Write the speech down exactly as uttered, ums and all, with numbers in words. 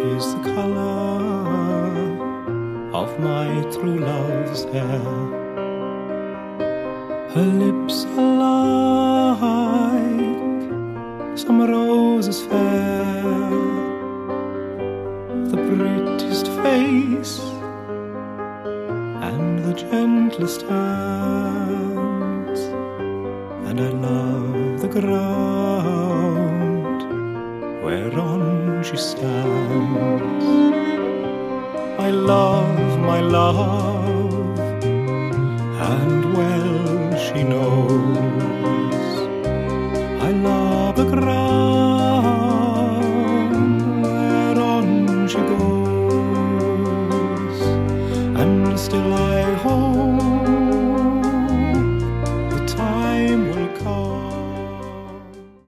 is the colour of my true love's hair. Her lips are like some roses fair, the prettiest face and the gentlest hands, and I love the ground whereon she stands. My love, my love,